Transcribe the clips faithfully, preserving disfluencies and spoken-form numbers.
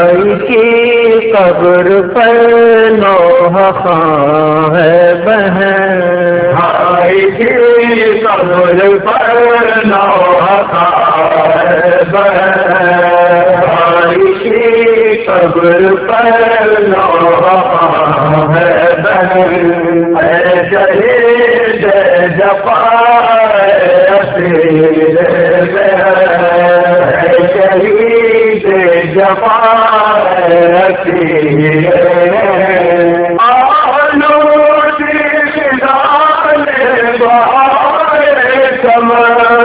کی قبر پر نوح خاں ہے بہن، بھائی کی قبر پر نوح خاں ہے بہن، بھائی کی قبر پر نوح خاں ہے بہن، اے شہید جفا اسیر اے شہید جفا اسیر آلودی خزان بہار کمر،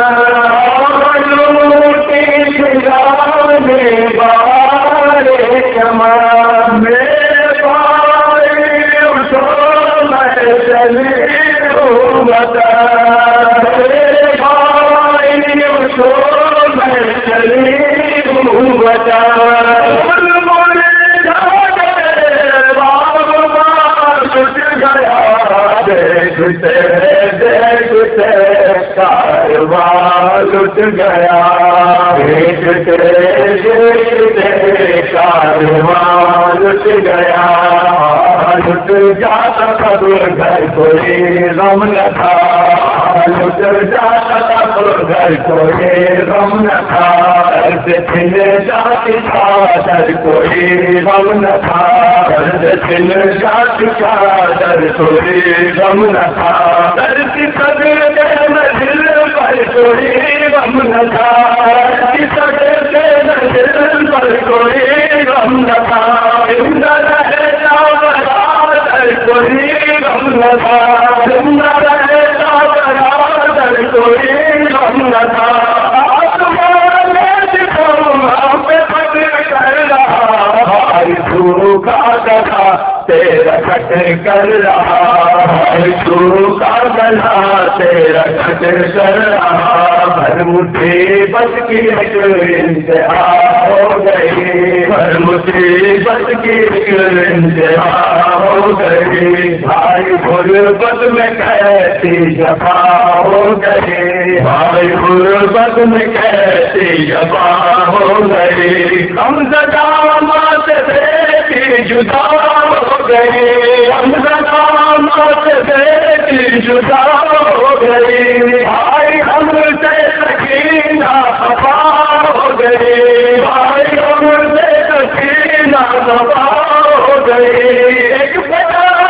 آلودی خزان بہار کمر، میرے بھائی اٹھو میں چلی ہوں بتا، میرے بھائی اٹھو میں چلی ہوں بتا، دیکھتے دیکھتے کارواں لٹ گیا، دیکھتے دیکھتے کارواں لٹ گیا، لٹ جاتا قبر گھر کوئی غم نہ تھا، لٹ جاتا قبر گھر کوئی غم نہ تھا، سے پھر جاتی چادر کوئی غم نہ تھا، سے پھر جاتی چادر کوئی غم نہ تھا، دھرتی قدر کے نظر پر کوئی غم نہ تھا، دھرتی قدر کے نظر پر کوئی غم نہ تھا، زندہ رہتا برادر کوئی غم نہ تھا، زندہ رہتا برادر کوئی غم نہ تھا، آسمان میں دکھاؤں آپ قدر کر رہا، بھائی تو کا گلا تیرا کٹ کر رہا، بھائی تو کا گلا تیرا کٹ کر رہا، ہر مصیبت کی ایک انتہا ہو گئی، ہر مصیبت کی ایک انتہا ہو گئی، بھائی غربت میں کیسی جفا ہو گئی، بھائی غربت میں کیسی جفا ہو گئی، ہم زدامات بیٹی جدا ہو گئی، ہم زدامات بیٹی جدا ہو گئی، بھائی ہم سے سکینہ خفا ہو گئی، بھائی ہم سے سکینہ خفا ہو گئی، ایک بڑا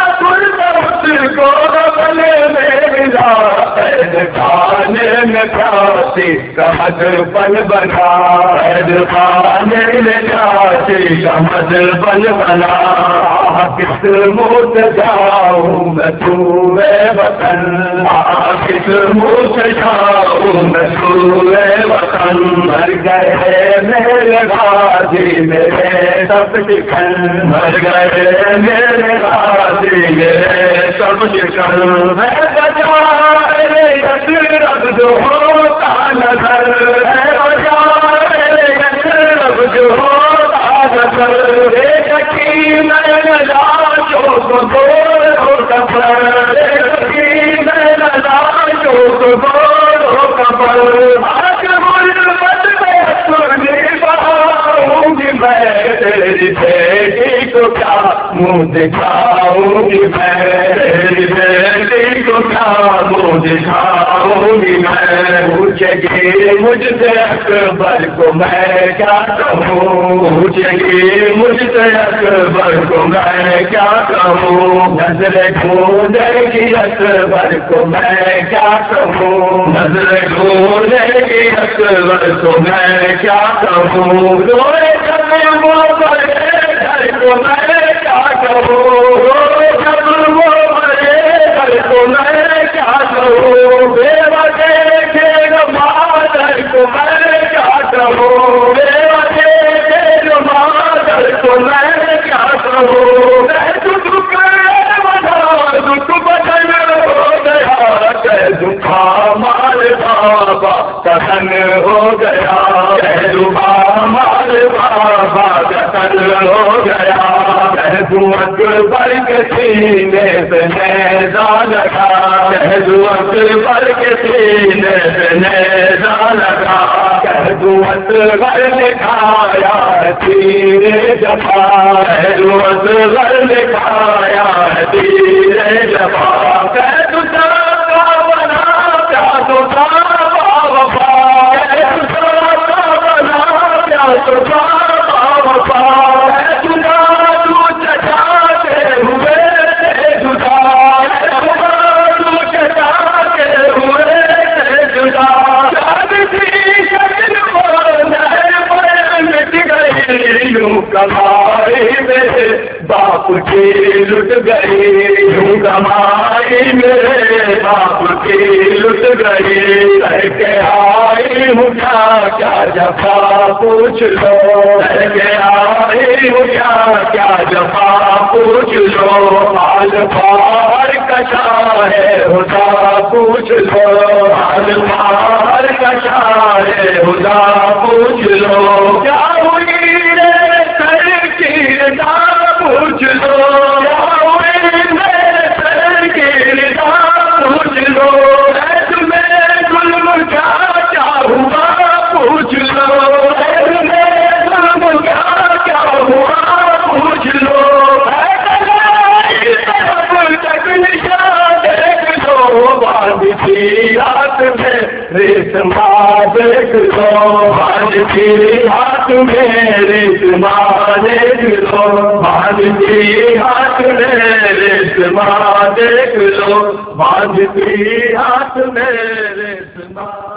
گل کو گلے میں ملا، قید خانے میں پھانسی کا مدفن بنا، قید خانے میں پھانسی کا مدفن بنا، کس منہ سے جاؤں میں سوئے وطن، کس منہ سے جاؤں میں سوئے وطن، مر گئے میرے غازی میرے سب ٹکن، مر گئے میرے غازی میرے سب ٹکن، میں بجائے یسرب جو ہوتا نظر، میں بجائے یسرب جو ہوتا نظر، ایک کی میں لاشوں کو بولو کفر، ایک کی میں لاشوں کو بولو کفر، آج غربت میں سنی بہاؤں گی میں، تیری بیٹی کو کیا منہ دکھاؤں گی میں، تیری بیٹی کو کیا منہ دکھاؤں گی میں، پوچھے گی مجھ سے اکبر کو میں کیا کہوں، پوچھے گی مجھ سے اکبر کو میں کیا کہوں، نظر ڈھونڈے گی اکبر کو میں کیا کہوں، نظر ڈھونڈے گی اکبر کو میں کیا کہوں، روئے جب وہ بڑے گھر کو میں کیا کہوں، روئے جب وہ بڑے گھر کو میں کیا کہوں، بیوہ دیکھے گا مادر کو میں کیا کہوں، بیوہ دیکھے گا مادر کو میں کیا کہوں، میں دکھ کرے بنا دکھ بدن ہو گیا، کہ دکھا مال بابا کتن ہو گیا، کہ دکھا مال بابا کتن ہو گیا، کہ دعت بر کے سینے پہ نیزا لگا، کہ دعت بر کے سینے پہ نیزا لگا، کہ دعت گھر دکھایا تیر جفا روز غر لکھایا تیر جفا قید کا بنا کیا تو تھا وفا قید کا بنا کیا تو تھا وفا جدا تو چچاتے ہوئے جدا تو چچاتے ہوئے جدا یوں کمائی میرے باپ کی لٹ گئی یوں کمائی میرے باپ کی لٹ گئی کہہ کے آئی ہوں کیا کیا جفا پوچھ لو کہہ کے آئی ہوں کیا کیا جفا پوچھ لو حال پار کشا ہے خدا پوچھ لو حال پار کشا ہے خدا پوچھ لو کیا ہوئی پوچھ لو سر کے رضا پوچھ لو تمہیں ظلم کیا کیا ہوا پوچھ لو تمہیں ظلم کیا کیا ہوا پوچھ لو تک نشان دیکھ لو باندھ کی ہاتھ میں ریشما دیکھ لو باندھ کی ہاتھ میں ریشما دیکھ لو باندھ کی ہاتھ میں ریشما دیکھ لو باندھ کی ہاتھ میں ریشما